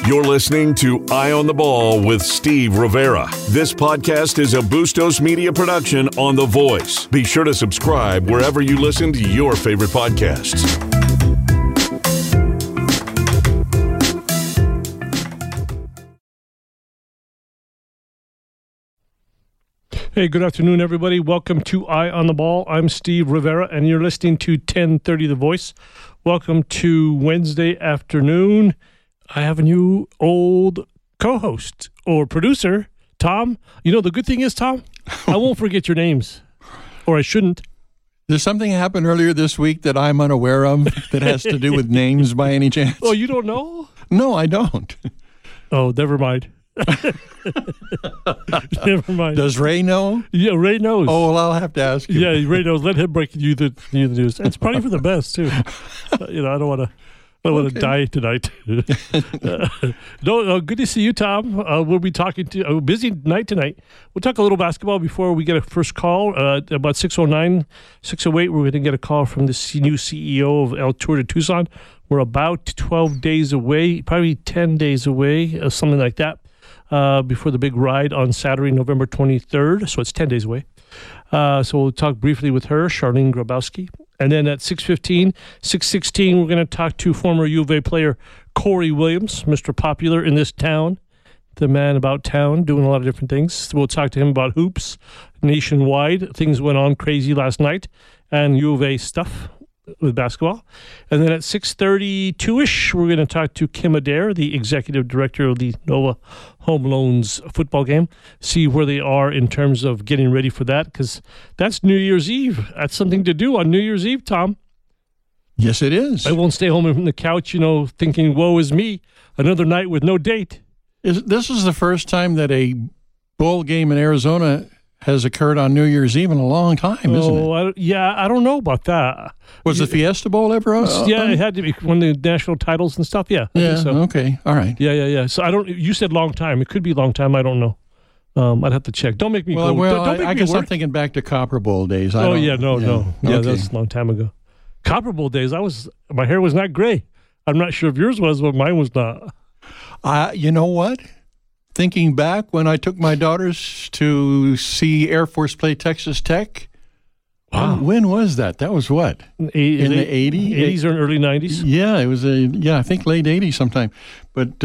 You're listening to Eye on the Ball with Steve Rivera. This podcast is a Bustos Media production on The Voice. Be sure to subscribe wherever you listen to your favorite podcasts. Hey, good afternoon, everybody. Welcome to Eye on the Ball. I'm Steve Rivera, and you're listening to 1030 The Voice. Welcome to Wednesday afternoon. I have a new old co-host or producer, Tom. You know, the good thing is, Tom, I won't forget your names, or I shouldn't. There's something happened earlier this week that I'm unaware of that has to do with names by any chance? Oh, you don't know? No, I don't. Oh, never mind. Never mind. Does Ray know? Yeah, Ray knows. Oh, well, I'll have to ask you. Yeah, Ray knows. Let him break you the news. It's probably for the best, too. You know, I don't want to die tonight. No, good to see you, Tom. We'll be talking to a busy night tonight. We'll talk a little basketball before we get a first call. About 6:09, 6:08, we're going to get a call from the new CEO of El Tour de Tucson. We're about 12 days away, probably 10 days away, something like that, before the big ride on Saturday, November 23rd. So it's 10 days away. So we'll talk briefly with her, Charlene Grabowski. And then at 6:15, 6:16, we're going to talk to former U of A player Corey Williams, Mr. Popular in this town, the man about town, doing a lot of different things. We'll talk to him about hoops nationwide. Things went on crazy last night, and U of A stuff with basketball. And then at 6:32-ish, we're going to talk to Kim Adair, the executive director of the Nova Home Loans football game, see where they are in terms of getting ready for that, because that's New Year's Eve. That's something to do on New Year's Eve, Tom. Yes, it is. I won't stay home from the couch, thinking, woe is me, another night with no date. This is the first time that a bowl game in Arizona has occurred on New Year's Eve in a long time, isn't it? I don't know about that. Was the Fiesta Bowl ever on? Yeah, it had to be one of the national titles and stuff. Yeah. I think so. Okay. All right. Yeah. So you said long time. It could be a long time. I don't know. I'd have to check. Don't make me go. Well, don't make I me guess work. I'm thinking back to Copper Bowl days. No. Yeah, Okay. that's a long time ago. Copper Bowl days, my hair was not gray. I'm not sure if yours was, but mine was not. You know what? Thinking back when I took my daughters to see Air Force play Texas Tech. Wow. When was that? That was what? In the 80s? 80s or early 90s? Yeah, it was I think late 80s sometime. But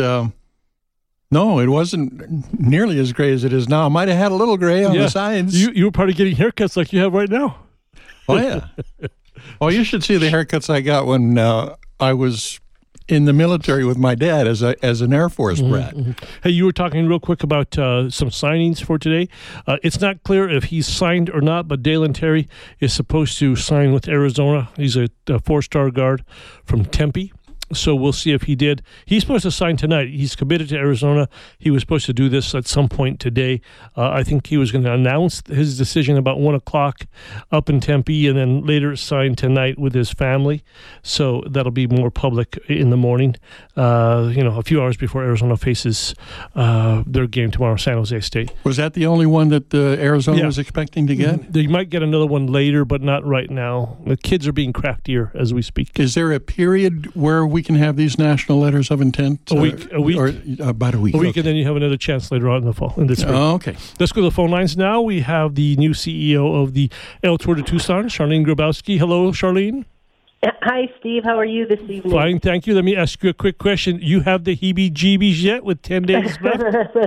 no, it wasn't nearly as gray as it is now. It might have had a little gray on the sides. You were probably getting haircuts like you have right now. Oh, yeah. Well, you should see the haircuts I got when I was in the military with my dad as an Air Force brat. Mm-hmm. Hey, you were talking real quick about some signings for today. It's not clear if he's signed or not, but Dalen Terry is supposed to sign with Arizona. He's a four-star guard from Tempe. So we'll see if he did. He's supposed to sign tonight. He's committed to Arizona. He was supposed to do this at some point today. I think he was going to announce his decision about 1 o'clock up in Tempe and then later sign tonight with his family. So that'll be more public in the morning, a few hours before Arizona faces their game tomorrow, San Jose State. Was that the only one that Arizona was expecting to get? They might get another one later, but not right now. The kids are being craftier as we speak. Is there a period where we can have these national letters of intent? A week. Or about a week. A week, and then you have another chance later on in the fall, in the spring. Okay. Let's go to the phone lines now. We have the new CEO of the El Tour de Tucson, Charlene Grabowski. Hello, Charlene. Hi, Steve. How are you this evening? Fine, thank you. Let me ask you a quick question. You have the heebie-jeebies yet with 10 days left?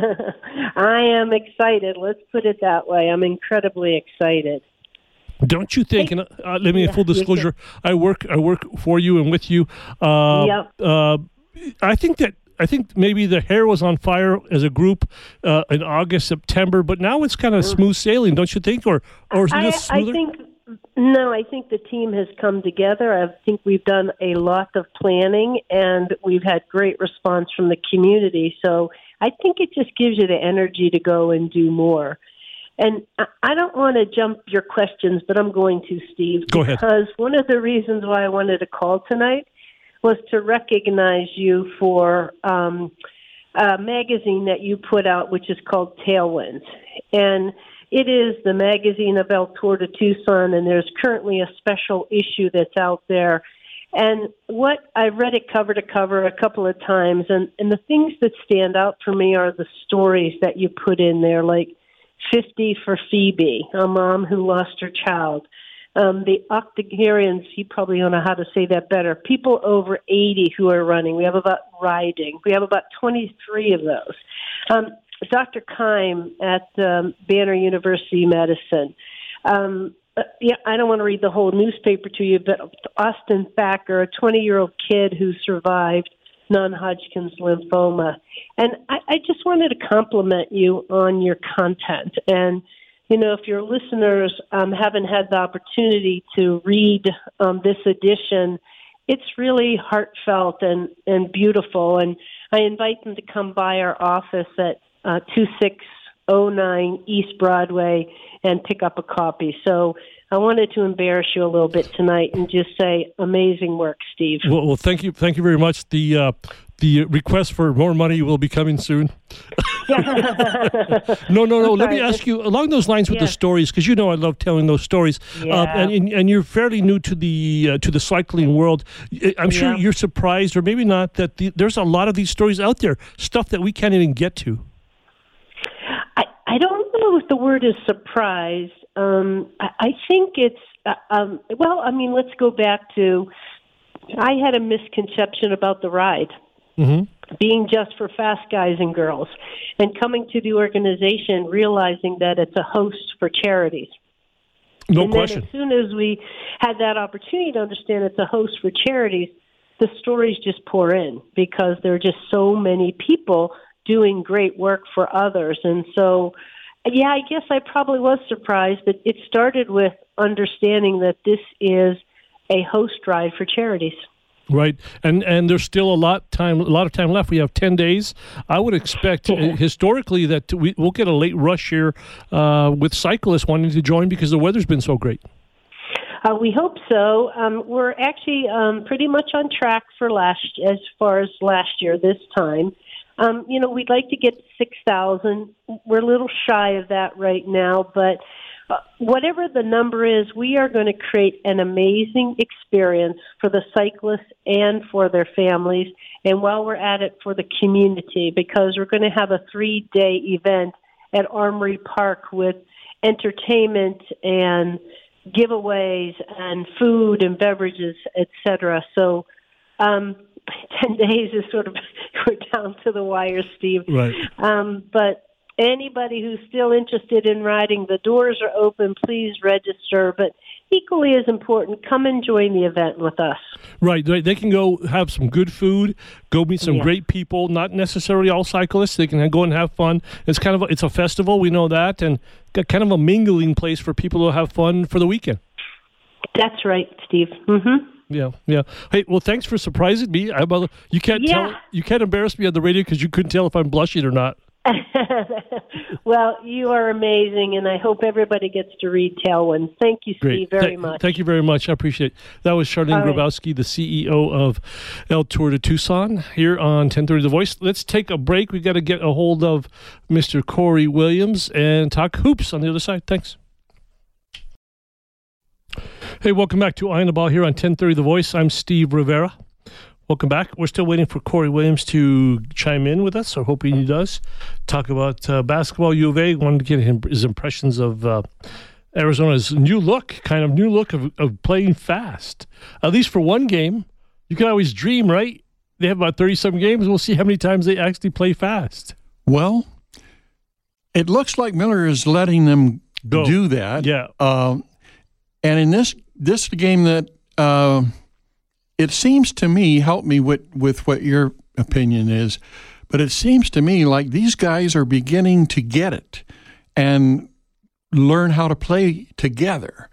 I am excited. Let's put it that way. I'm incredibly excited. Don't you think? And let me full disclosure. I work for you and with you. Yep. I think maybe the hair was on fire as a group in August, September, but now it's kind of smooth sailing, don't you think? Or is it smoother? I think the team has come together. I think we've done a lot of planning, and we've had great response from the community. So I think it just gives you the energy to go and do more. And I don't want to jump your questions, but I'm going to, Steve. Go ahead. Because one of the reasons why I wanted to call tonight was to recognize you for a magazine that you put out, which is called Tailwinds. And it is the magazine of El Tour de Tucson, and there's currently a special issue that's out there. And what I've read it cover to cover a couple of times, and the things that stand out for me are the stories that you put in there, like 50 for Phoebe, a mom who lost her child. The octogenarians, you probably don't know how to say that better, people over 80 who are running. We have about 23 of those. Dr. Keim at Banner University Medicine. I don't want to read the whole newspaper to you, but Austin Thacker, a 20-year-old kid who survived non-Hodgkin's lymphoma. And I just wanted to compliment you on your content. And, if your listeners haven't had the opportunity to read this edition, it's really heartfelt and beautiful. And I invite them to come by our office at 2609 East Broadway and pick up a copy. So I wanted to embarrass you a little bit tonight and just say, amazing work, Steve. Well, thank you very much. The request for more money will be coming soon. No. Let me ask you along those lines with the stories, because I love telling those stories. Yeah. And you're fairly new to the cycling world. I'm sure you're surprised, or maybe not, that there's a lot of these stories out there, stuff that we can't even get to. I don't know if the word is surprise. I think it's, let's go back to, I had a misconception about the ride being just for fast guys and girls, and coming to the organization realizing that it's a host for charities. No question. Then as soon as we had that opportunity to understand it's a host for charities, the stories just pour in because there are just so many people doing great work for others. And so, I guess I probably was surprised, but it started with understanding that this is a host ride for charities. Right, and there's still a lot of time left. We have 10 days. I would expect historically that we'll get a late rush here with cyclists wanting to join because the weather's been so great. We hope so. We're actually pretty much on track for as far as last year this time. We'd like to get 6,000. We're a little shy of that right now, but whatever the number is, we are going to create an amazing experience for the cyclists and for their families, and while we're at it, for the community, because we're going to have a 3-day event at Armory Park with entertainment and giveaways and food and beverages, etc. So 10 days is sort of, we're down to the wire, Steve. Right. But anybody who's still interested in riding, the doors are open. Please register. But equally as important, come and join the event with us. Right. They can go have some good food, go meet some great people, not necessarily all cyclists. They can go and have fun. It's it's a festival, we know that, and kind of a mingling place for people to have fun for the weekend. That's right, Steve. Mm-hmm. Yeah. Hey, well, thanks for surprising me. You can't embarrass me on the radio because you couldn't tell if I'm blushing or not. Well, you are amazing, and I hope everybody gets to read Tailwind. Thank you, Steve, very much. Thank you very much. I appreciate it. That was Charlene Grabowski, the CEO of El Tour de Tucson, here on 1030 The Voice. Let's take a break. We've got to get a hold of Mr. Corey Williams and talk hoops on the other side. Thanks. Hey, welcome back to Eye on the Ball here on 1030 The Voice. I'm Steve Rivera. Welcome back. We're still waiting for Corey Williams to chime in with us, so hoping he does. Talk about basketball. U of A, wanted to get his impressions of Arizona's new look of playing fast. At least for one game. You can always dream, right? They have about 37 games. We'll see how many times they actually play fast. Well, it looks like Miller is letting them do that. Yeah. And in this game that it seems to me, help me with what your opinion is, but it seems to me like these guys are beginning to get it and learn how to play together.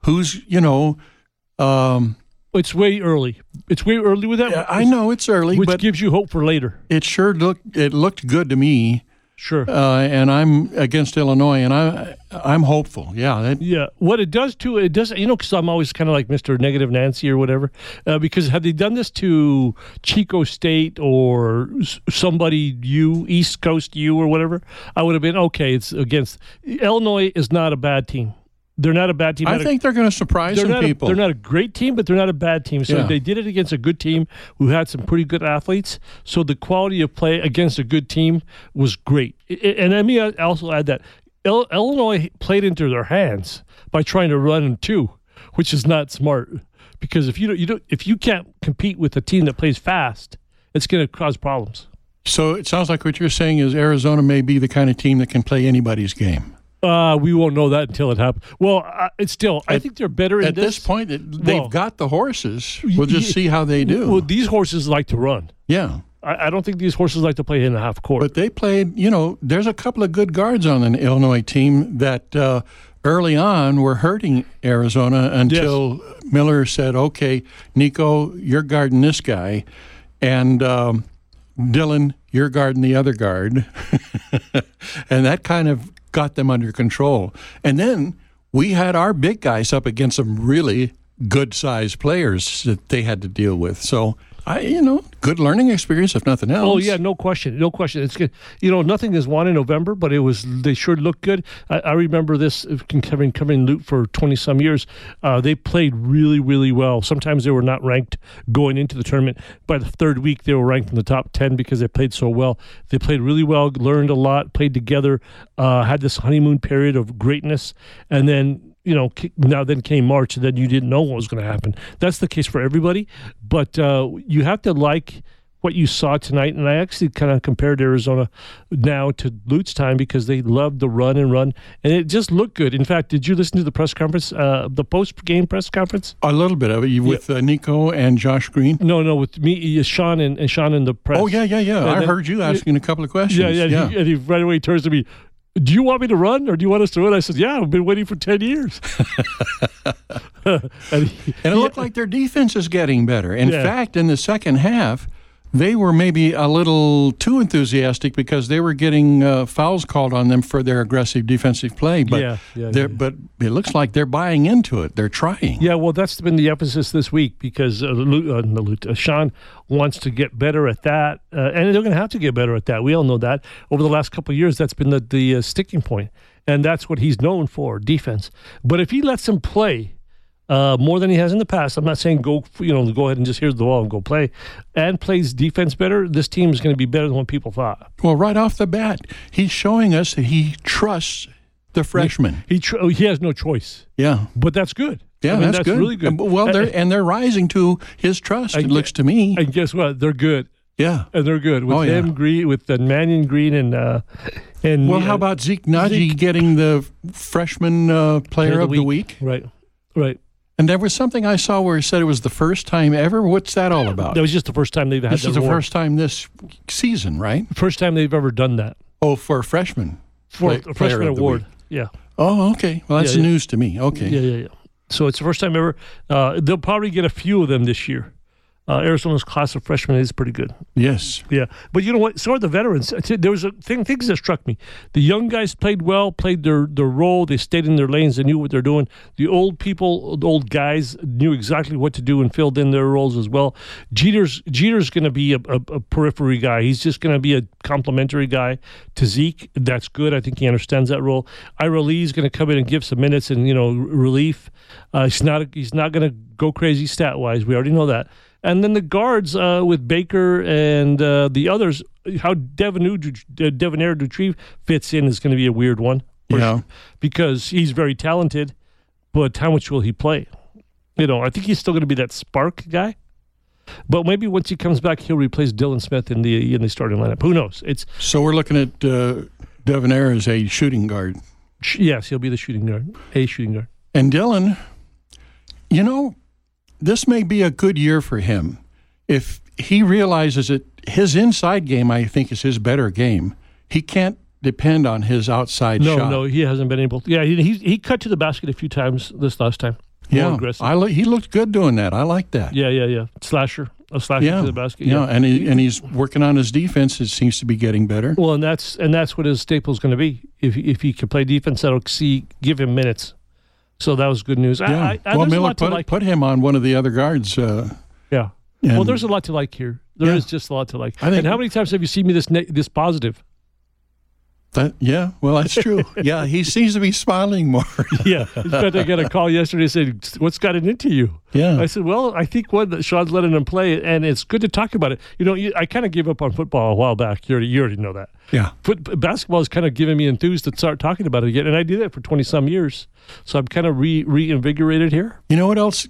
It's way early. It's way early with that. Yeah, I know it's early, which but gives you hope for later. It sure looked good to me. Sure. And I'm against Illinois, and I'm hopeful. Yeah. Yeah. What it does, too, because I'm always kind of like Mr. Negative Nancy or whatever, because had they done this to Chico State or somebody East Coast U or whatever, I would have been, okay, it's against – Illinois is not a bad team. They're not a bad team. I think they're going to surprise some people. They're not a great team, but they're not a bad team. So they did it against a good team who had some pretty good athletes. So the quality of play against a good team was great. And let me also add that Illinois played into their hands by trying to run in two, which is not smart. Because if you can't compete with a team that plays fast, it's going to cause problems. So it sounds like what you're saying is Arizona may be the kind of team that can play anybody's game. We won't know that until it happens. Well, it's still. I think they're better at this point. They've got the horses. We'll just see how they do. Well, these horses like to run. Yeah. I don't think these horses like to play in the half court. But they played. There's a couple of good guards on the Illinois team that early on were hurting Arizona until Miller said, "Okay, Nico, you're guarding this guy, and Dylan, you're guarding the other guard," and that kind of got them under control. And then we had our big guys up against some really good-sized players that they had to deal with. So, good learning experience, if nothing else. Oh, yeah, no question. It's good. Nothing is won in November, but they sure look good. I remember this, covering Lute for 20-some years. They played really, really well. Sometimes they were not ranked going into the tournament. By the third week, they were ranked in the top 10 because they played so well. They played really well, learned a lot, played together, had this honeymoon period of greatness, and then now then came March, and then you didn't know what was going to happen. That's the case for everybody, but you have to like what you saw tonight, and I actually kind of compared Arizona now to Lute's time because they loved the run, and it just looked good. In fact, did you listen to the press conference, the post-game press conference? A little bit of it, with Nico and Josh Green? No, with me, Sean and the press. Oh, yeah. I heard you asking a couple of questions. Yeah. And he right away turns to me, "Do you want me to run or do you want us to run?" I said, "Yeah, I've been waiting for 10 years. And it looked like their defense is getting better. In fact, in the second half, they were maybe a little too enthusiastic because they were getting fouls called on them for their aggressive defensive play. But but it looks like they're buying into it. They're trying. Yeah, well, that's been the emphasis this week because Sean wants to get better at that, and they're going to have to get better at that. We all know that. Over the last couple of years, that's been the sticking point, and that's what he's known for, defense. But if he lets them play more than he has in the past, I'm not saying go ahead and just here's the ball and go play, and plays defense better, this team is going to be better than what people thought. Well, right off the bat, he's showing us that he trusts the freshman. He has no choice. Yeah. But that's good. Yeah, that's good. Really good. Well, they're rising to his trust, it looks to me. And guess what? They're good. Yeah. And they're good. With Green, with Mannion Green and well, how about Zeke Naji getting the freshman player of the week? Right. And there was something I saw where it said it was the first time ever. What's that all about? That was just the first time they've had that. This is the first time this season, right? First time they've ever done that. Oh, for a freshman. For a freshman award. Yeah. Oh, okay. Well, that's news to me. Okay. Yeah. So it's the first time ever. They'll probably get a few of them this year. Arizona's class of freshmen is pretty good. Yes. Yeah. But you know what? So are the veterans. There was things that struck me. The young guys played well, played their role. They stayed in their lanes. They knew what they're doing. The old guys knew exactly what to do and filled in their roles as well. Jeter's going to be a periphery guy. He's just going to be a complimentary guy to Zeke. That's good. I think he understands that role. Ira Lee's going to come in and give some minutes and, relief. He's not going to go crazy stat-wise. We already know that. And then the guards with Baker and the others, how Devonaire Dutrieve fits in is going to be a weird one. Because he's very talented, but how much will he play? I think he's still going to be that spark guy. But maybe once he comes back, he'll replace Dylan Smith in the starting lineup. Who knows? So we're looking at Devonaire as a shooting guard. Yes, he'll be the shooting guard, a shooting guard. And Dylan, this may be a good year for him if he realizes that his inside game, I think, is his better game. He can't depend on his outside shot. No, he hasn't been able to. Yeah, he cut to the basket a few times this last time. More aggressive. He looked good doing that. I like that. Yeah. Slasher to the basket. Yeah, and he's working on his defense. It seems to be getting better. Well, and that's what his staple is going to be. If he can play defense, that'll give him minutes. So that was good news. Yeah. Miller put him on one of the other guards. Yeah. Well, there's a lot to like here. There is just a lot to like. And how many times have you seen me this positive? Yeah, well, that's true. Yeah, he seems to be smiling more. Yeah. In fact, I got a call yesterday saying, what's gotten into you? Yeah. I said, well, I think Sean's letting him play, and it's good to talk about it. I kind of gave up on football a while back. You already know that. Yeah. Basketball is kind of giving me enthused to start talking about it again, and I did that for 20-some years. So I'm kind of reinvigorated here. You know what else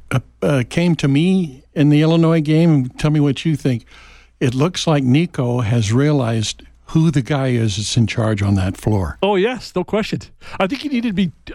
came to me in the Illinois game? Tell me what you think. It looks like Nico has realized who the guy is that's in charge on that floor. Oh yes, no question. I think you need to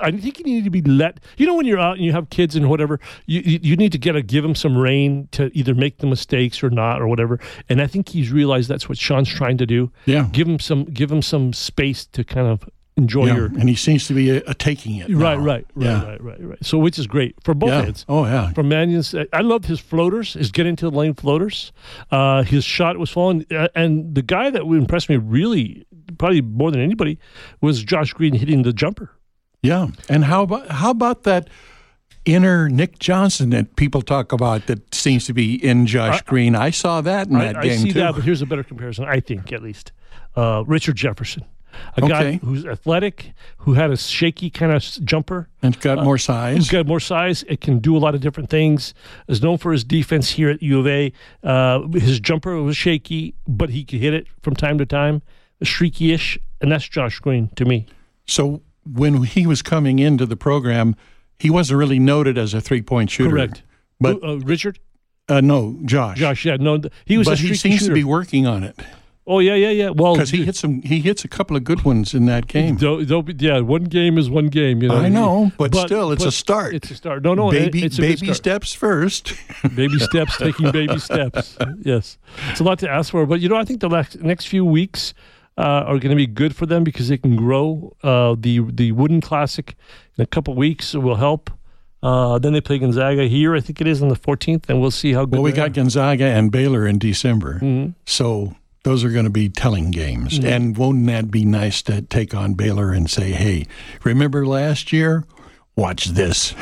be let. When you're out and you have kids and whatever, you need to give them some rein to either make the mistakes or not or whatever. And I think he's realized that's what Sean's trying to do. Yeah, give him some space to kind of enjoy and he seems to be taking it. Right. So which is great for both ends. Oh yeah. For Mannion's, I loved his floaters, his get into the lane floaters. His shot was falling, and the guy that impressed me really, probably more than anybody, was Josh Green hitting the jumper. Yeah, and how about that inner Nick Johnson that people talk about that seems to be in Josh Green? I saw that in that game too. I see that, but here's a better comparison, I think, at least. Richard Jefferson. A guy who's athletic, who had a shaky kind of jumper. And got more size. He's got more size. It can do a lot of different things. Is known for his defense here at U of A. His jumper was shaky, but he could hit it from time to time, streaky-ish, and that's Josh Green to me. So when he was coming into the program, he wasn't really noted as a three-point shooter. Correct. But Richard? No, Josh. Josh, yeah. No, he was a streaky shooter. But he seems to be working on it. Oh yeah. Well, because he hits a couple of good ones in that game. One game is one game. I know, but still, it's a start. It's a start. No, baby start. Steps first. Baby steps, taking baby steps. Yes, it's a lot to ask for, but I think the next few weeks are going to be good for them because they can grow. The Wooden Classic in a couple weeks will help. Then they play Gonzaga here, I think it is, on the 14th, and we'll see how good. Well, we got Gonzaga and Baylor in December, so those are going to be telling games. Mm-hmm. And won't that be nice to take on Baylor and say, hey, remember last year? Watch this.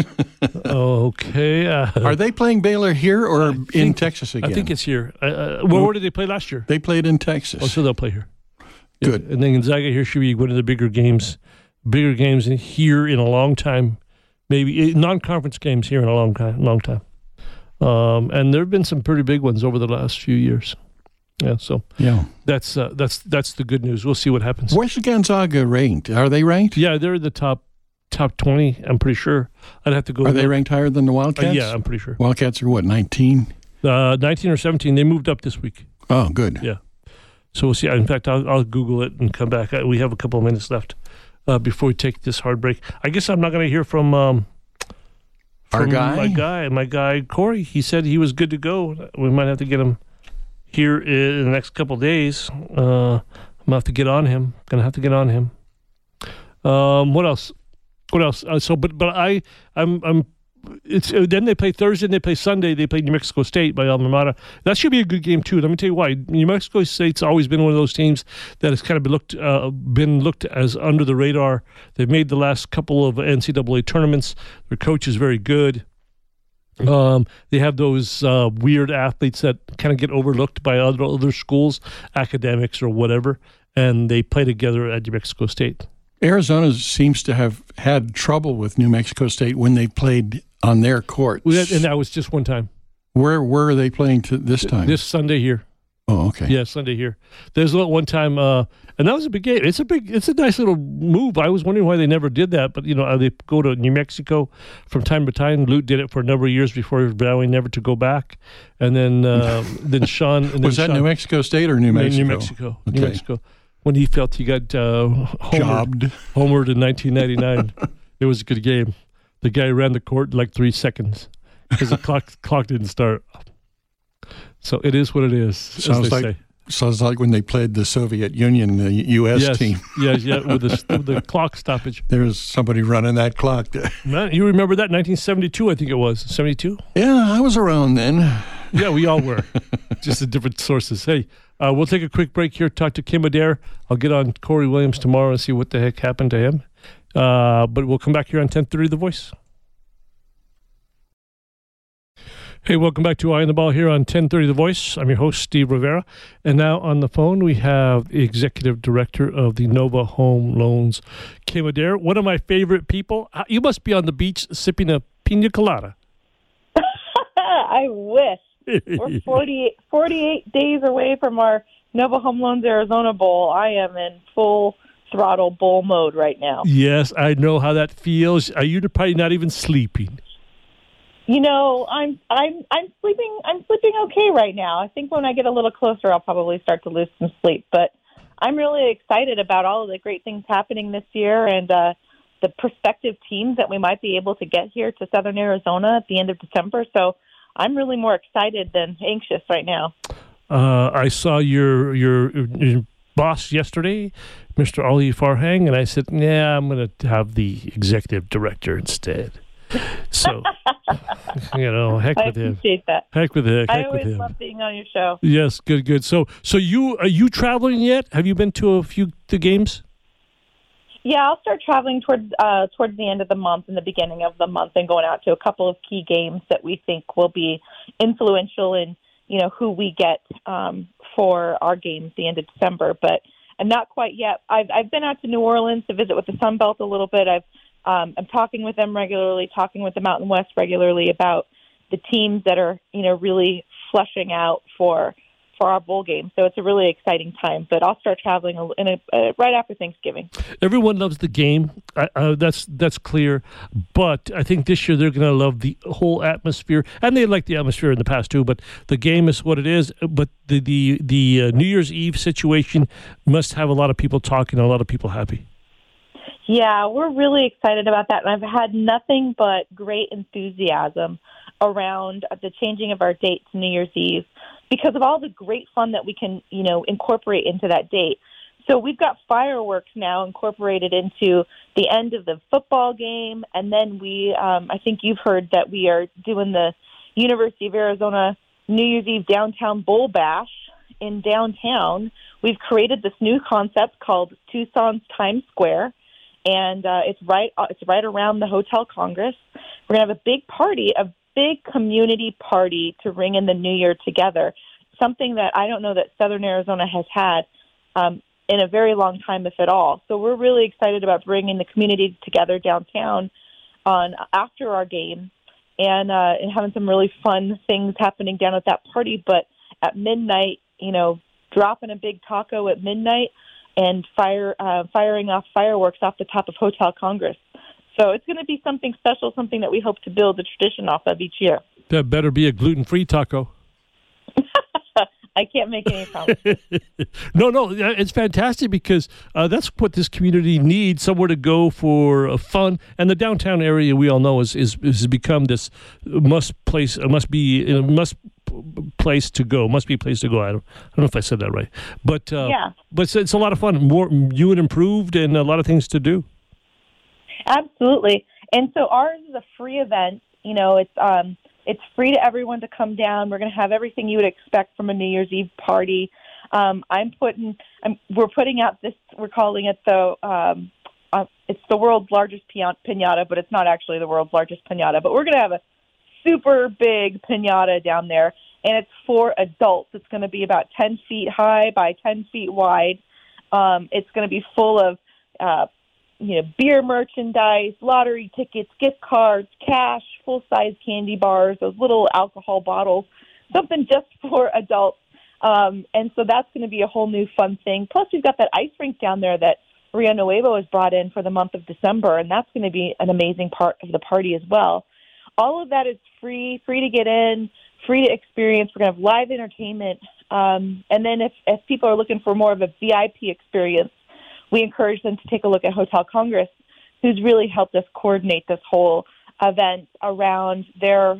Okay. Are they playing Baylor here or in Texas again? I think it's here. Where did they play last year? They played in Texas. Oh, so they'll play here. Good. And then Gonzaga here should be one of the bigger games here in a long time. Maybe non-conference games here in a long time. And there have been some pretty big ones over the last few years. Yeah, so that's the good news. We'll see what happens. Where's Gonzaga ranked? Are they ranked? Yeah, they're the top 20. I'm pretty sure. I'd have to go. Are they ranked higher than the Wildcats? Yeah, I'm pretty sure. Wildcats are what, 19? 19 or 17. They moved up this week. Oh, good. Yeah. So we'll see. In fact, I'll Google it and come back. We have a couple of minutes left before we take this hard break. I guess I'm not going to hear from my guy Corey. He said he was good to go. We might have to get him here in the next couple of days. I'm gonna have to get on him. What else? Then they play Thursday and they play Sunday. They play New Mexico State by Alma Mater. That should be a good game too. Let me tell you why. New Mexico State's always been one of those teams that has kind of been looked as under the radar. They've made the last couple of NCAA tournaments. Their coach is very good. They have those weird athletes that kind of get overlooked by other schools, academics or whatever, and they play together at New Mexico State. Arizona seems to have had trouble with New Mexico State when they played on their courts. And that was just one time. Where are they playing this time? This Sunday here. Oh, okay. Yeah, Sunday here. There's one time, and that was a big game. It's a nice little move. I was wondering why they never did that, but they go to New Mexico from time to time. Lute did it for a number of years before vowing never to go back, and then Sean. And was that New Mexico State or New Mexico? New Mexico. Okay. New Mexico. When he felt he got homered in 1999, it was a good game. The guy ran the court in like 3 seconds because the clock didn't start. So it is what it is. Sounds like when they played the Soviet Union, the U.S. team. Yes, with the clock stoppage. There was somebody running that clock. Man, you remember that? 1972, I think it was. 72? Yeah, I was around then. Yeah, we all were. Just at different sources. Hey, we'll take a quick break here, talk to Kim Adair. I'll get on Corey Williams tomorrow and see what the heck happened to him. But we'll come back here on 1030 The Voice. Hey, welcome back to Eye on the Ball here on 1030 The Voice. I'm your host, Steve Rivera. And now on the phone, we have the Executive Director of the Nova Home Loans, Kim Adair, one of my favorite people. You must be on the beach sipping a pina colada. I wish. We're 48 days away from our Nova Home Loans Arizona Bowl. I am in full throttle bowl mode right now. Yes, I know how that feels. Are you probably not even sleeping? You know, I'm sleeping. I'm sleeping okay right now. I think when I get a little closer, I'll probably start to lose some sleep. But I'm really excited about all of the great things happening this year and the prospective teams that we might be able to get here to Southern Arizona at the end of December. So I'm really more excited than anxious right now. I saw your boss yesterday, Mr. Ali Farhang, and I said, "Yeah, I'm going to have the executive director instead." So, heck with him. I appreciate that. Heck with him. I always love being on your show. Yes, good. So are you traveling yet? Have you been to a few the games? Yeah, I'll start traveling towards the end of the month and the beginning of the month, and going out to a couple of key games that we think will be influential in who we get for our games the end of December. But I'm not quite yet. I've been out to New Orleans to visit with the Sun Belt a little bit. I'm talking with them regularly, talking with the Mountain West regularly about the teams that are, really flushing out for our bowl game. So it's a really exciting time. But I'll start traveling right after Thanksgiving. Everyone loves the game. That's clear. But I think this year they're going to love the whole atmosphere, and they like the atmosphere in the past too. But the game is what it is. But the New Year's Eve situation must have a lot of people talking, a lot of people happy. Yeah, we're really excited about that. And I've had nothing but great enthusiasm around the changing of our date to New Year's Eve because of all the great fun that we can, incorporate into that date. So we've got fireworks now incorporated into the end of the football game. And then I think you've heard that we are doing the University of Arizona New Year's Eve Downtown Bowl Bash in downtown. We've created this new concept called Tucson's Times Square. And it's right around the Hotel Congress. We're going to have a big party, a big community party to ring in the new year together, something that I don't know that Southern Arizona has had in a very long time, if at all. So we're really excited about bringing the community together downtown after our game and having some really fun things happening down at that party. But at midnight, dropping a big taco at midnight, and firing off fireworks off the top of Hotel Congress. So it's going to be something special, something that we hope to build a tradition off of each year. That better be a gluten-free taco. I can't make any promises. No, it's fantastic because that's what this community needs, somewhere to go for fun. And the downtown area, we all know, is become this must place to go. I don't know if I said that right, but but it's a lot of fun, more new and improved, and a lot of things to do. Absolutely. And so ours is a free event. It's free to everyone to come down. We're going to have everything you would expect from a New Year's Eve party. We're putting out this. We're calling it it's the world's largest piñata, but it's not actually the world's largest piñata. But we're going to have a super big piñata down there, and it's for adults. It's going to be about 10 feet high by 10 feet wide. It's going to be full of beer merchandise, lottery tickets, gift cards, cash, full-size candy bars, those little alcohol bottles, something just for adults. And so that's going to be a whole new fun thing. Plus, we've got that ice rink down there that Rio Nuevo has brought in for the month of December, and that's going to be an amazing part of the party as well. All of that is free to get in, free to experience. We're going to have live entertainment. And then if people are looking for more of a VIP experience, we encourage them to take a look at Hotel Congress, who's really helped us coordinate this whole event around their,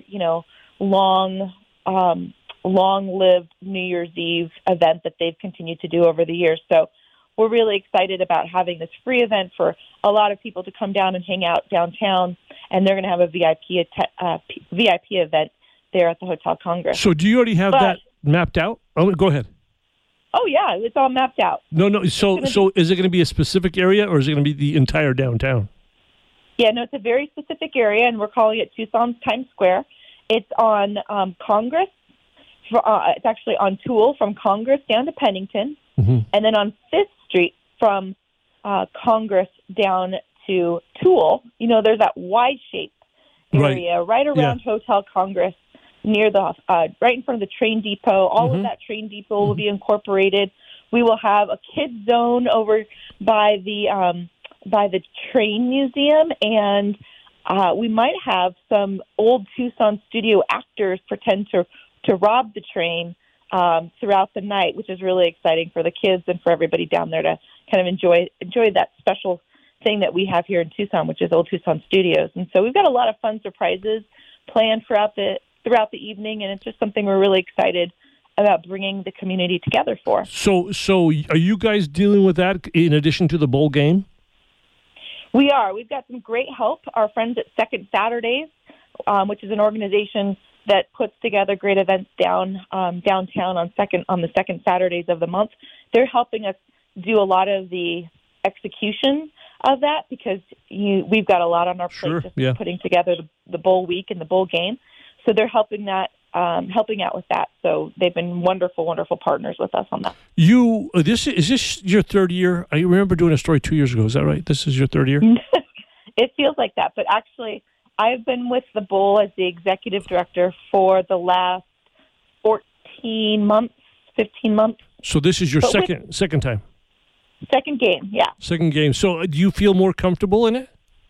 long-lived New Year's Eve event that they've continued to do over the years. So we're really excited about having this free event for a lot of people to come down and hang out downtown, and they're going to have a VIP event there at the Hotel Congress. So do you already have that mapped out? Oh, go ahead. Oh, yeah, it's all mapped out. No. So is it going to be a specific area, or is it going to be the entire downtown? Yeah, no, it's a very specific area, and we're calling it Tucson's Times Square. It's on Congress. It's actually on Toole from Congress down to Pennington, and then on 5th Street from Congress down to Toole. There's that Y-shaped area right around Hotel Congress near the right in front of the train depot. All of that train depot will be incorporated. We will have a kids zone over by the train museum, and we might have some old Tucson studio actors pretend to rob the train throughout the night, which is really exciting for the kids and for everybody down there to kind of enjoy that special thing that we have here in Tucson, which is Old Tucson Studios. And so we've got a lot of fun surprises planned throughout the evening, and it's just something we're really excited about bringing the community together for. So are you guys dealing with that in addition to the bowl game? We are. We've got some great help. Our friends at Second Saturdays, which is an organization that puts together great events downtown on the second Saturdays of the month. They're helping us do a lot of the execution of that because we've got a lot on our plate putting together the bowl week and the bowl game. So they're helping out with that. So they've been wonderful, wonderful partners with us on that. Is this your third year? I remember doing a story 2 years ago. Is that right? This is your third year? It feels like that, but actually, I've been with the Bowl as the executive director for the last 15 months. So this is your second time? Second game, yeah. Second game. So do you feel more comfortable in it?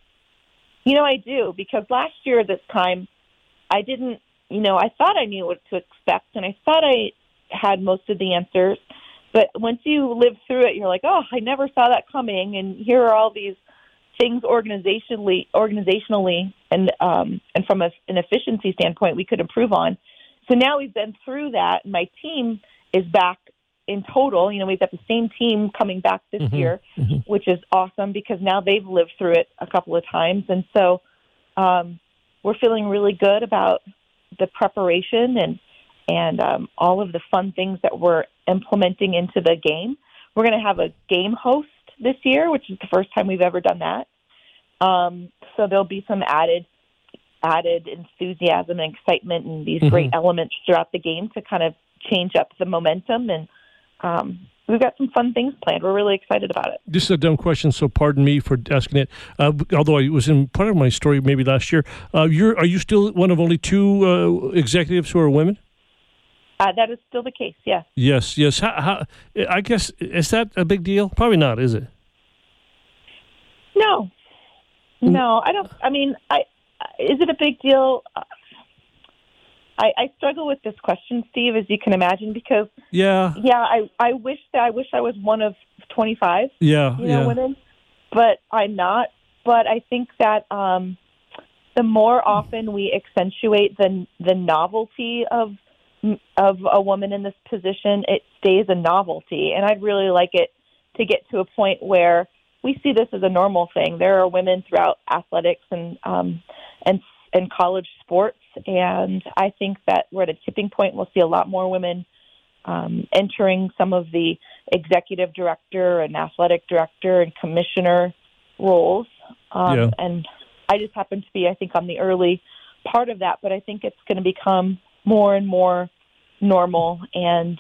I do, because last year at this time, I didn't, I thought I knew what to expect, and I thought I had most of the answers. But once you live through it, you're like, oh, I never saw that coming, and here are all these things organizationally, and from an efficiency standpoint, we could improve on. So now we've been through that, and my team is back in total. We've got the same team coming back this year, which is awesome because now they've lived through it a couple of times. And so we're feeling really good about the preparation and all of the fun things that we're implementing into the game. We're going to have a game host this year, which is the first time we've ever done that. So there'll be some added enthusiasm and excitement and these great elements throughout the game to kind of change up the momentum. And we've got some fun things planned. We're really excited about it. This is a dumb question, so pardon me for asking it. Although it was in part of my story maybe last year. Are you still one of only two executives who are women? That is still the case, yes. Yes. How, I guess, is that a big deal? Probably not, is it? No, I don't. I mean, is it a big deal? I struggle with this question, Steve, as you can imagine, because I wish I was one of 25 women, but I'm not. But I think that the more often we accentuate the novelty of a woman in this position, it stays a novelty. And I'd really like it to get to a point where we see this as a normal thing. There are women throughout athletics and college sports, and I think that we're at a tipping point. We'll see a lot more women entering some of the executive director and athletic director and commissioner roles. And I just happen to be, I think, on the early part of that, but I think it's going to become more and more normal and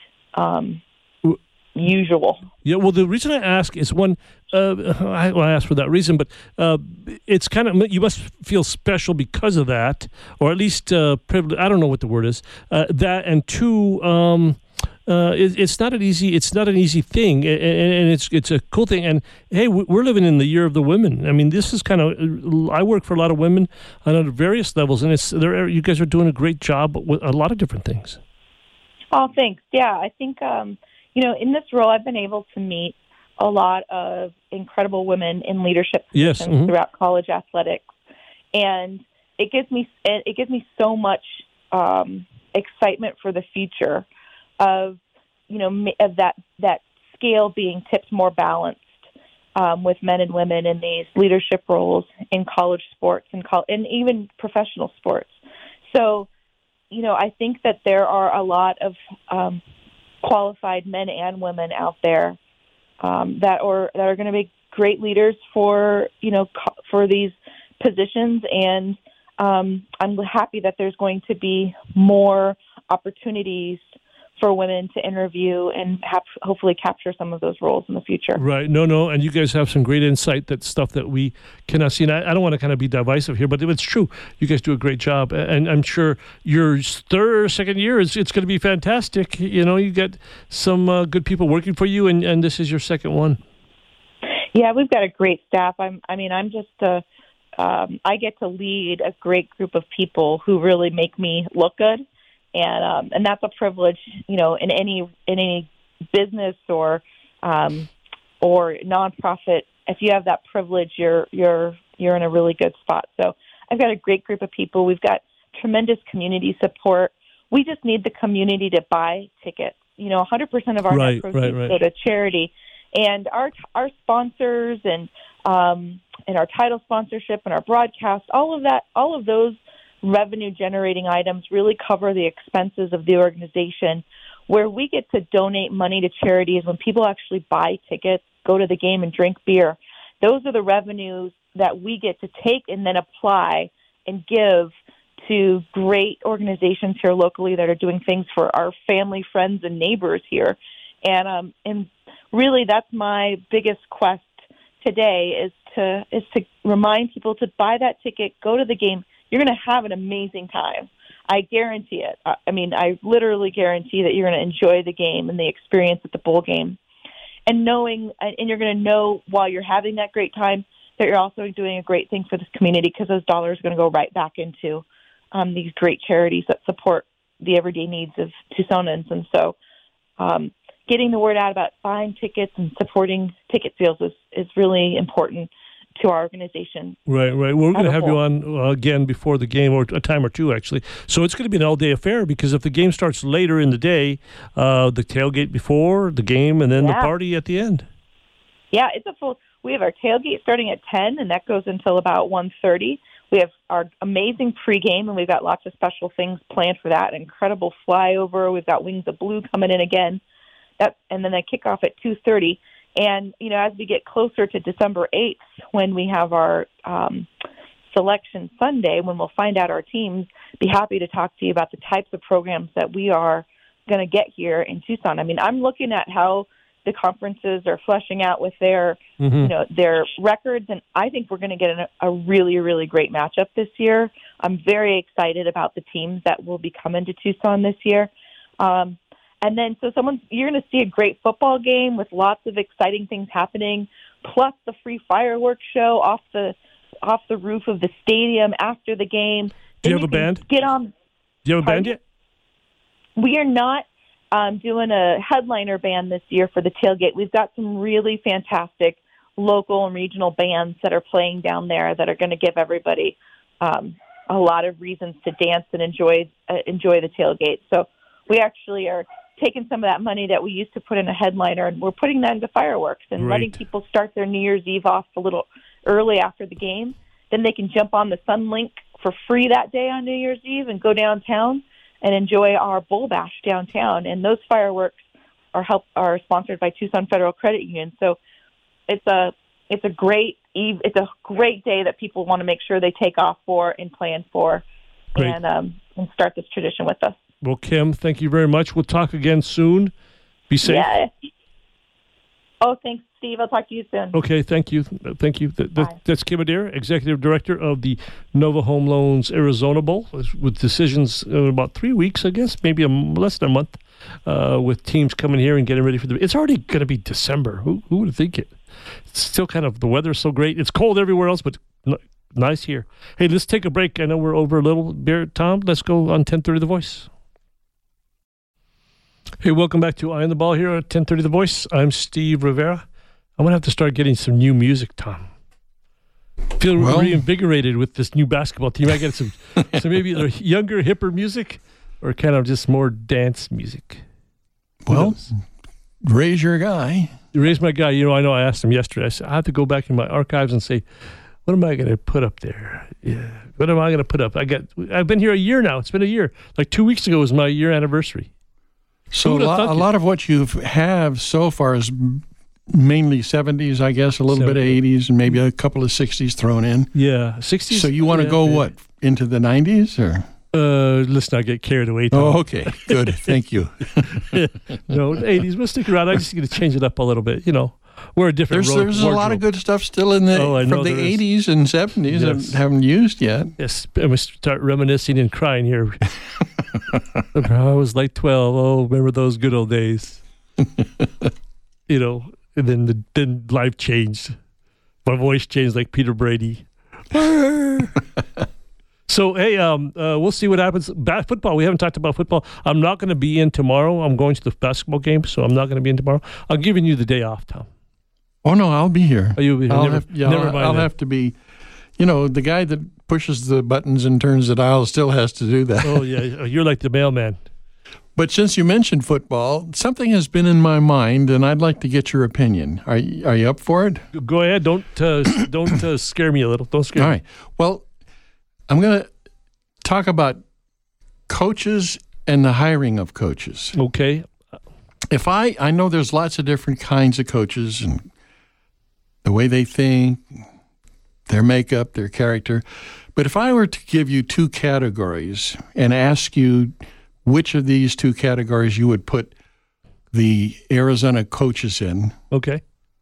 usual. Yeah, well, the reason I ask is one, I asked for that reason, but it's kind of, you must feel special because of that, or at least privileged, I don't know what the word is, that, and two, it's not an easy thing, and it's a cool thing, and hey, we're living in the year of the women. I mean, this is kind of, I work for a lot of women on various levels, and you guys are doing a great job with a lot of different things. Oh, thanks. Yeah, I think, in this role, I've been able to meet a lot of incredible women in leadership positions throughout college athletics, and it gives me so much excitement for the future of that scale being tipped more balanced with men and women in these leadership roles in college sports and even professional sports. So, I think that there are a lot of qualified men and women out there that are going to be great leaders for these positions, and I'm happy that there's going to be more opportunities for women to interview and hopefully capture some of those roles in the future. Right. No. And you guys have some great insight, that stuff that we cannot see. And I don't want to kind of be divisive here, but it's true. You guys do a great job. And I'm sure your second year, it's going to be fantastic. You know, you get some good people working for you, and this is your second one. Yeah, we've got a great staff. I get to lead a great group of people who really make me look good. And that's a privilege, you know, in any business or nonprofit. If you have that privilege, you're in a really good spot. So I've got a great group of people. We've got tremendous community support. We just need the community to buy tickets. You know, 100% of our net proceeds go to charity, and our sponsors and our title sponsorship and our broadcast, all of those revenue generating items really cover the expenses of the organization. Where we get to donate money to charities when people actually buy tickets, go to the game and drink beer. Those are the revenues that we get to take and then apply and give to great organizations here locally that are doing things for our family, friends, and neighbors here. And really, that's my biggest quest today is to remind people to buy that ticket, go to the game. You're going to have an amazing time. I guarantee it. I mean, I literally guarantee that you're going to enjoy the game and the experience at the bowl game. And you're going to know while you're having that great time that you're also doing a great thing for this community, because those dollars are going to go right back into these great charities that support the everyday needs of Tucsonans. And so getting the word out about buying tickets and supporting ticket sales is really important to our organization. Right. Well, we're going to have you on again before the game, or a time or two, actually. So it's going to be an all-day affair, because if the game starts later in the day, the tailgate before the game and then the party at the end. Yeah, we have our tailgate starting at 10, and that goes until about 1:30. We have our amazing pregame, and we've got lots of special things planned for that. Incredible flyover. We've got Wings of Blue coming in again. And then they kick off at 2:30. And, you know, as we get closer to December 8th, when we have our selection Sunday, when we'll find out our teams, be happy to talk to you about the types of programs that we are going to get here in Tucson. I mean, I'm looking at how the conferences are fleshing out with their records, and I think we're going to get a really, really great matchup this year. I'm very excited about the teams that will be coming to Tucson this year. And then, you're going to see a great football game with lots of exciting things happening, plus the free fireworks show off the roof of the stadium after the game. Do you have a band? Do you have a band yet? We are not doing a headliner band this year for the tailgate. We've got some really fantastic local and regional bands that are playing down there that are going to give everybody a lot of reasons to dance and enjoy the tailgate. So we actually are taking some of that money that we used to put in a headliner, and we're putting that into fireworks and letting people start their New Year's Eve off a little early after the game. Then they can jump on the Sunlink for free that day on New Year's Eve and go downtown and enjoy our Bull Bash downtown. And those fireworks are sponsored by Tucson Federal Credit Union. So it's a great day that people want to make sure they take off for and plan for, and start this tradition with us. Well, Kim, thank you very much. We'll talk again soon. Be safe. Yeah. Oh, thanks, Steve. I'll talk to you soon. Okay, thank you. That's Kim Adair, Executive Director of the Nova Home Loans Arizona Bowl, with decisions in about 3 weeks, I guess, maybe less than a month, with teams coming here and getting ready for it's already going to be December. Who would think it? It's still kind of, the weather's so great. It's cold everywhere else, but nice here. Hey, let's take a break. I know we're over a little bit, Tom. Let's go on 1030 The Voice. Hey, welcome back to Eye on the Ball here at 1030 The Voice. I'm Steve Rivera. I'm going to have to start getting some new music, Tom. Feel reinvigorated with this new basketball team. I get some maybe younger, hipper music, or kind of just more dance music. Well, raise your guy. Raise my guy. You know, I asked him yesterday. I said, I have to go back in my archives and say, what am I going to put up there? Yeah. What am I going to put up? I've been here a year now. It's been a year. Like 2 weeks ago was my year anniversary. So a lot of what you have so far is mainly 70s, I guess, a little bit of 80s, and maybe a couple of 60s thrown in. Yeah, 60s. So you want to go, what, into the 90s, or? Let's not get carried away, Tom. Oh, okay. Good. Thank you. No, 80s. We'll stick around. I'm just going to change it up a little bit. We're a different There's a lot of good stuff still in the from the 80s and 70s that haven't used yet. Yes, I'm going to start reminiscing and crying here. I was like 12. Oh, remember those good old days. And then life changed. My voice changed like Peter Brady. So, hey, we'll see what happens. Football, we haven't talked about football. I'm not going to be in tomorrow. I'm going to the basketball game, so I'm not going to be in tomorrow. I'm giving you the day off, Tom. Oh, no, I'll be here. Oh, you'll be here. I'll have to be, the guy that pushes the buttons and turns the dial still has to do that. Oh, yeah, you're like the mailman. But since you mentioned football, something has been in my mind, and I'd like to get your opinion. Are you up for it? Go ahead. Don't scare me a little. Don't scare me. All right. Well, I'm going to talk about coaches and the hiring of coaches. Okay. If I know there's lots of different kinds of coaches and the way they think, their makeup, their character. But if I were to give you two categories and ask you which of these two categories you would put the Arizona coaches in. Okay.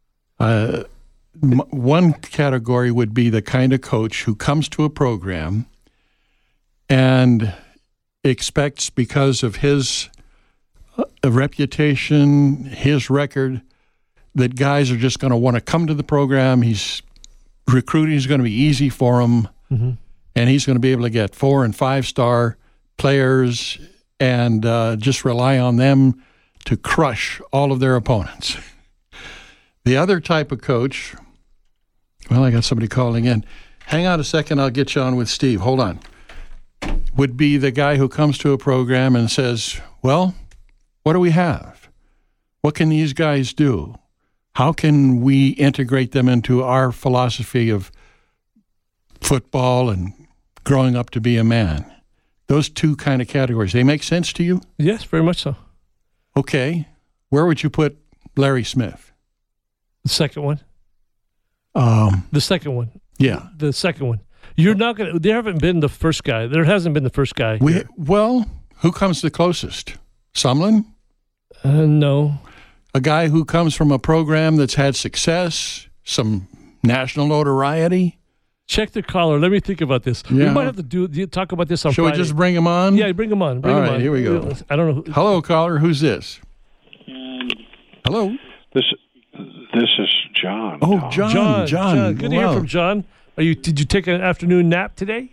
One category would be the kind of coach who comes to a program and expects, because of his reputation, his record, that guys are just going to want to come to the program. Recruiting is going to be easy for him, and he's going to be able to get 4- and 5-star players and just rely on them to crush all of their opponents. The other type of coach, well, I got somebody calling in. Hang on a second, I'll get you on with Steve. Hold on. Would be the guy who comes to a program and says, well, what do we have? What can these guys do? How can we integrate them into our philosophy of football and growing up to be a man? Those two kind of categories, they make sense to you? Yes, very much so. Okay. Where would you put Larry Smith? The second one. The second one. Yeah. The second one. You're not going to, there haven't been the first guy. There hasn't been the first guy. Well, who comes the closest? Sumlin? No. A guy who comes from a program that's had success, some national notoriety? Check the caller. Let me think about this. Yeah. We might have to talk about this on Friday. Should we just bring him on? Yeah, bring him on. All right, here we go. I don't know. Hello, caller. Who's this? Hello? This is John. Oh, John. Good to hear from John. Did you take an afternoon nap today?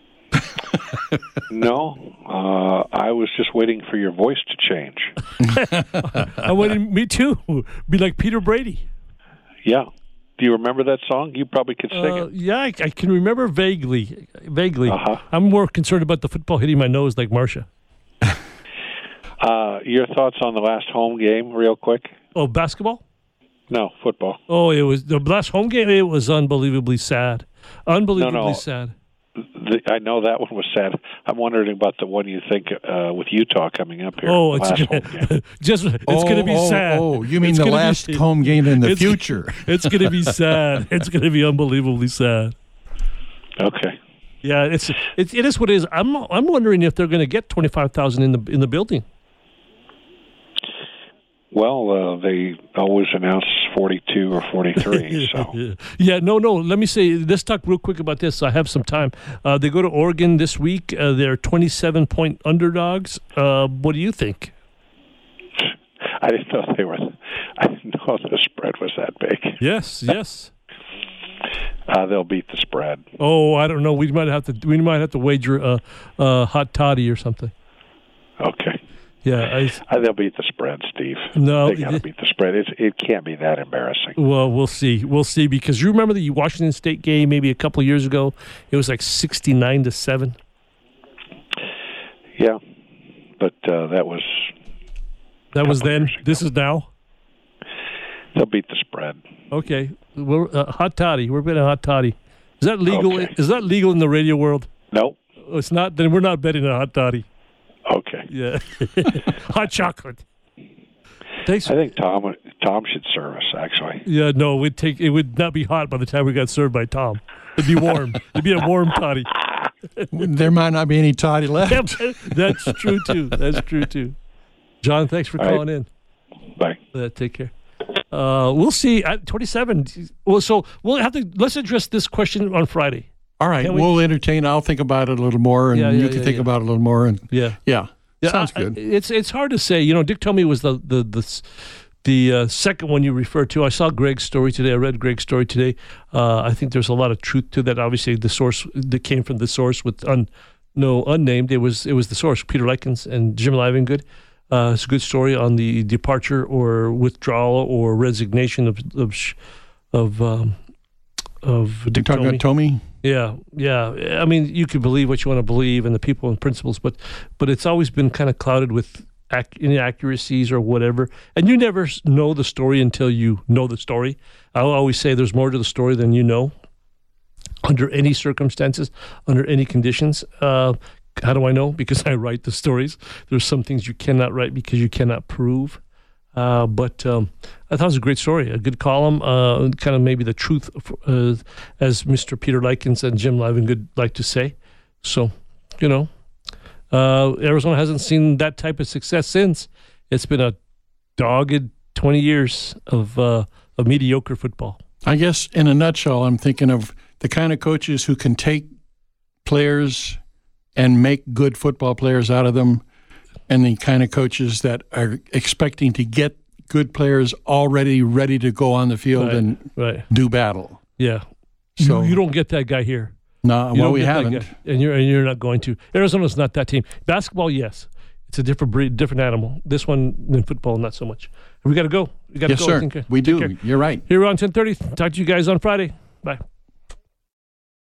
No, I was just waiting for your voice to change. Me too. Be like Peter Brady. Yeah. Do you remember that song? You probably could sing it. Yeah, I can remember vaguely. Uh-huh. I'm more concerned about the football hitting my nose like Marcia. Your thoughts on the last home game, real quick? Oh, basketball? No, football. Oh, it was the last home game. It was unbelievably sad. Sad. I know that one was sad. I'm wondering about the one you think with Utah coming up here. Oh, it's going to be sad. Oh, you mean the last home game in the future? It's going to be sad. It's going to be unbelievably sad. Okay. Yeah, it is what it is. I'm wondering if they're going to get 25,000 in the building. Well, they always announce 42 or 43. So. Yeah, no. Let me say, let's talk real quick about this. I have some time. They go to Oregon this week. They're 27-point underdogs. What do you think? I didn't know the spread was that big. Yes. They'll beat the spread. Oh, I don't know. We might have to wager a hot toddy or something. Okay. Yeah, they'll beat the spread, Steve. No, they got to beat the spread. It can't be that embarrassing. Well, we'll see. Because you remember the Washington State game maybe a couple of years ago. It was like 69-7. Yeah, but that was then. This is now. They'll beat the spread. Okay, we're hot toddy. We're betting hot toddy. Is that legal? Okay. Is that legal in the radio world? No, it's not. Then we're not betting a hot toddy. Okay. Yeah. Hot chocolate. Thanks. I think Tom should serve us, actually. Yeah, no, it would not be hot by the time we got served by Tom. It'd be warm. It'd be a warm toddy. there might not be any toddy left. Yeah, that's true too. John, thanks for calling in. Bye. Take care. We'll see at 27. Well, so let's address this question on Friday. All right, we'll entertain. I'll think about it a little more, and you can think about it a little more. And yeah. Sounds good. It's hard to say. Dick told me it was the second one you referred to. I saw Greg's story today. I read Greg's story today. I think there's a lot of truth to that. Obviously, the source that came from the source with unnamed. It was the source, Peter Likens and Jim Livengood. It's a good story on the departure or withdrawal or resignation of Dick Tomey. Yeah. I mean, you could believe what you want to believe and the people and principles, but it's always been kind of clouded with inaccuracies or whatever. And you never know the story until you know the story. I'll always say there's more to the story than you know. Under any circumstances, under any conditions. How do I know? Because I write the stories. There's some things you cannot write because you cannot prove. But I thought it was a great story, a good column, kind of maybe the truth, as Mr. Peter Likens and Jim Livengood like to say. So, Arizona hasn't seen that type of success since. It's been a dogged 20 years of mediocre football. I guess in a nutshell, I'm thinking of the kind of coaches who can take players and make good football players out of them, and the kind of coaches that are expecting to get good players already ready to go on the field and do battle. Yeah. So you don't get that guy here. No, well, we haven't. And you're not going to. Arizona's not that team. Basketball, yes. It's a different breed, different animal. This one in football, not so much. We got to go. Yes, sir. We do. You're right. Here on 1030. Talk to you guys on Friday. Bye.